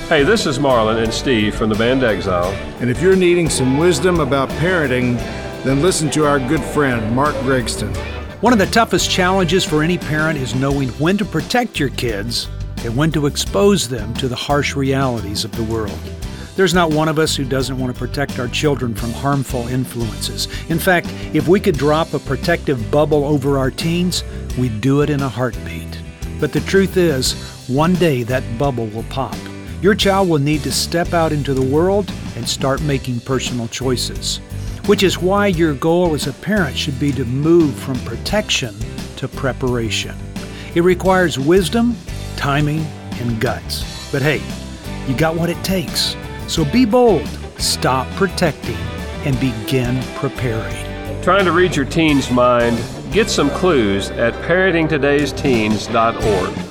Hey, this is Marlon and Steve from the band Exile. And if you're needing some wisdom about parenting, then listen to our good friend, Mark Gregston. One of the toughest challenges for any parent is knowing when to protect your kids and when to expose them to the harsh realities of the world. There's not one of us who doesn't want to protect our children from harmful influences. In fact, if we could drop a protective bubble over our teens, we'd do it in a heartbeat. But the truth is, one day that bubble will pop. Your child will need to step out into the world and start making personal choices, which is why your goal as a parent should be to move from protection to preparation. It requires wisdom, timing, and guts. But hey, you got what it takes. So be bold, stop protecting, and begin preparing. Trying to read your teen's mind? Get some clues at parentingtodaysteens.org.